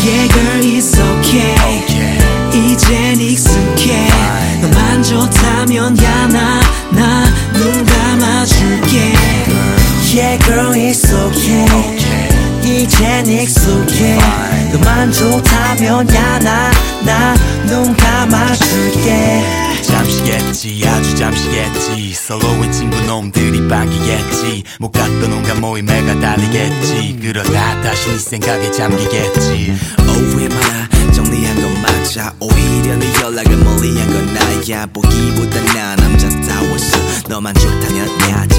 Yeah girl it's okay 이젠 익숙해 너만 좋다면 야 나 눈 감아줄게 Yeah girl it's okay 이젠 익숙해 너만 좋다면 야 나 눈 감아줄게 잠시겠지 아주 잠시겠지 서로의 친구 놈들이 반기겠지 못 갔던 온갖 모임에가 달리겠지 그러다 다시 네 생각에 잠기겠지 오해 마라 정리한 건 맞아 오히려 네 연락을 멀리한 건 나야 보기보다 나 남자다웠어 너만 좋다면 야